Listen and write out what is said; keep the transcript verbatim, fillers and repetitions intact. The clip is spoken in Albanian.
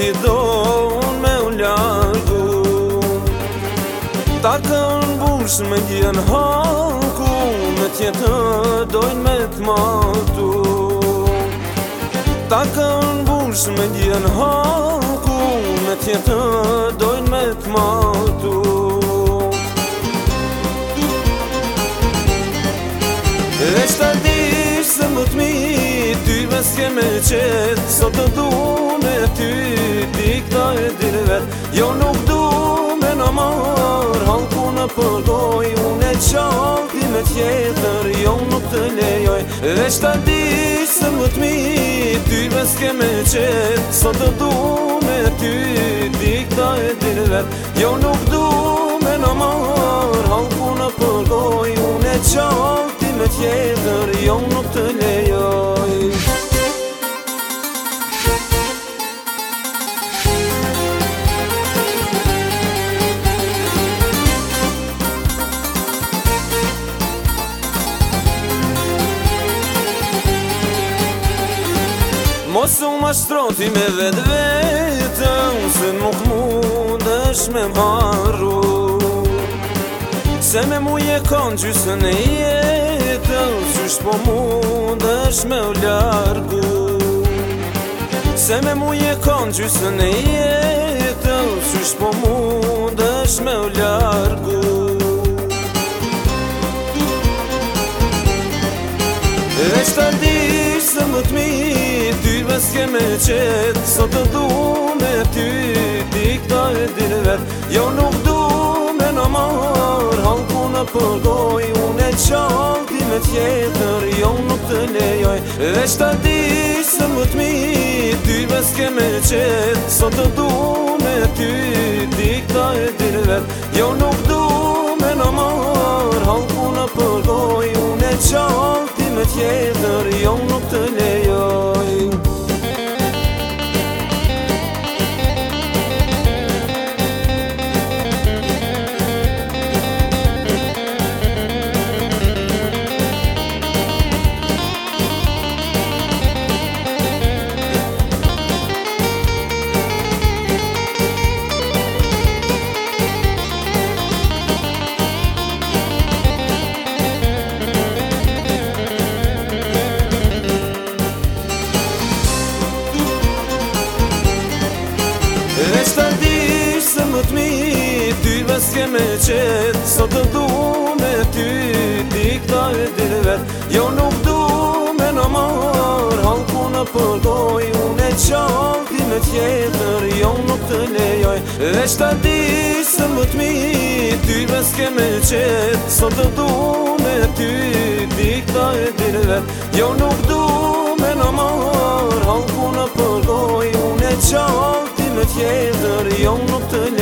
ti do unë me u largu. Ta kanë bush me gjen haku, me tjetë dojnë me t'matu. Ta kanë bush me gjen haku, me tjetë dojnë me t'matu. E shta dish se më t'mi, ty ves ke me qetë, sot të du me ty, ti këta e dire vet. Jo nuk du me në marë, halku në përgoj, unë e qalti me tjetër, jo nuk të lejoj. E shta dish se më t'mi, ty ves ke me qetë, sot të du me ty, ti këta e dire vet. Jo nuk du me në marë, halku në përgoj, unë e qalti me tjetër, jo nuk të lejoj. Mos u ma shtroti me vetë vetëm, se nuk mund është me m'harru. Se me mu je kanë gjysën e jetën, qysh po mund është me u largu. Se me mu je kanë gjysën e jetën, qysh po mund është me u largu. E shta dish se më t'mi, ty ves ke me qetë, sot të du me ty, ti këta e dire vet. Jo nuk du me në marë, halku në përgoj, unë e qalti me tjetër, jo nuk të lejoj. E shta dish se më t'mi, ty ves ke me qetë, sot të du me ty, ti këta e dire vet. Jo nuk du me në marë, halku në përgoj, unë e qalti me tjetër, jo nuk të lejoj. E shta dish se më t'mi, ty ves ke me qetë, sot të du me ty, ti këta e dire vet. Jo nuk du me në marë, halku në përgoj, unë e qalti me tjetër, jo nuk të lejoj. E shta dish se më t'mi, ty ves ke me qetë, sot të du me ty, ti këta e dire vet. Jo nuk du me në marë, halku në përgoj, unë e qalti me tjetër, jo nuk të lejoj.